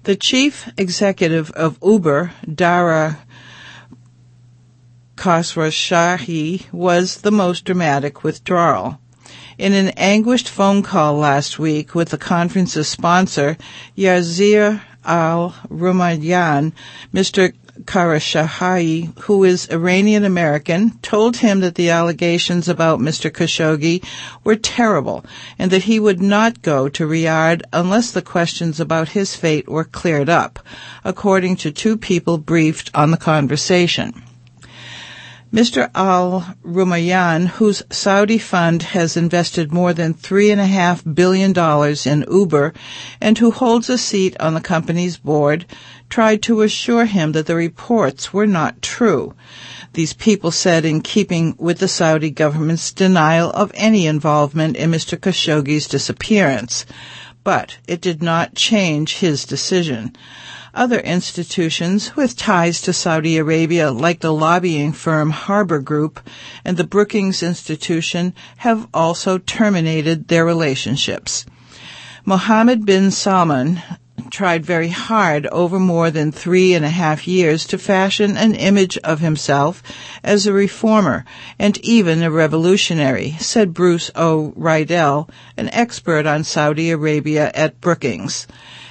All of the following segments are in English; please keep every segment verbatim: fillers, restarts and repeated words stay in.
The chief executive of Uber, Dara Khosrowshahi, was the most dramatic withdrawal. In an anguished phone call last week with the conference's sponsor, Yazir Al-Rumayyan, Mister Khosrowshahi, who is Iranian-American, told him that the allegations about Mister Khashoggi were terrible and that he would not go to Riyadh unless the questions about his fate were cleared up, according to two people briefed on the conversation. Mister Al-Rumayyan, whose Saudi fund has invested more than three and a half billion dollars in Uber and who holds a seat on the company's board, tried to assure him that the reports were not true. These people said in keeping with the Saudi government's denial of any involvement in Mister Khashoggi's disappearance. But it did not change his decision. Other institutions with ties to Saudi Arabia, like the lobbying firm Harbor Group and the Brookings Institution, have also terminated their relationships. Mohammed bin Salman tried very hard over more than three and a half years to fashion an image of himself as a reformer and even a revolutionary, said Bruce O'Riedel, an expert on Saudi Arabia at Brookings.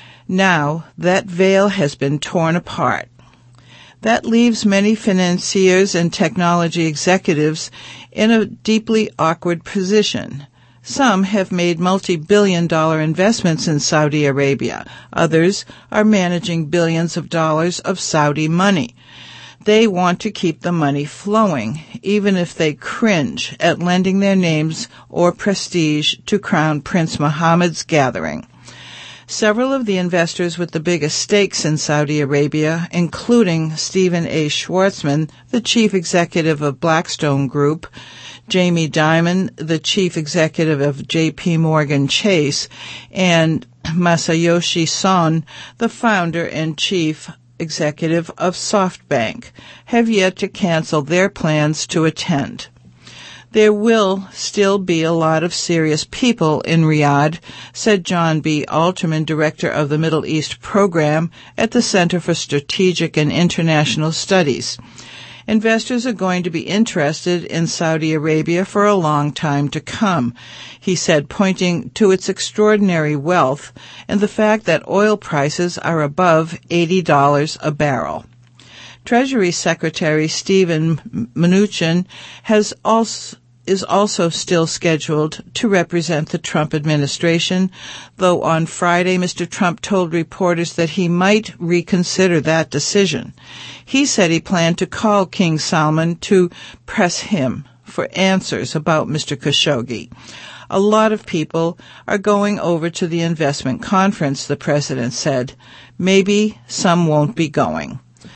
Now that veil has been torn apart. That leaves many financiers and technology executives in a deeply awkward position. Some have made multi-billion dollar investments in Saudi Arabia. Others are managing billions of dollars of Saudi money. They want to keep the money flowing, even if they cringe at lending their names or prestige to Crown Prince Mohammed's gathering. Several of the investors with the biggest stakes in Saudi Arabia, including Stephen A. Schwarzman, the chief executive of Blackstone Group, Jamie Dimon, the chief executive of J P Morgan Chase, and Masayoshi Son, the founder and chief executive of SoftBank, have yet to cancel their plans to attend. There will still be a lot of serious people in Riyadh, said John B. Alterman, director of the Middle East program at the Center for Strategic and International Studies. Investors are going to be interested in Saudi Arabia for a long time to come, he said, pointing to its extraordinary wealth and the fact that oil prices are above eighty dollars a barrel. Treasury Secretary Steven Mnuchin has also is also still scheduled to represent the Trump administration, though on Friday Mister Trump told reporters that he might reconsider that decision. He said he planned to call King Salman to press him for answers about Mister Khashoggi. A lot of people are going over to the investment conference, the president said. Maybe some won't be going.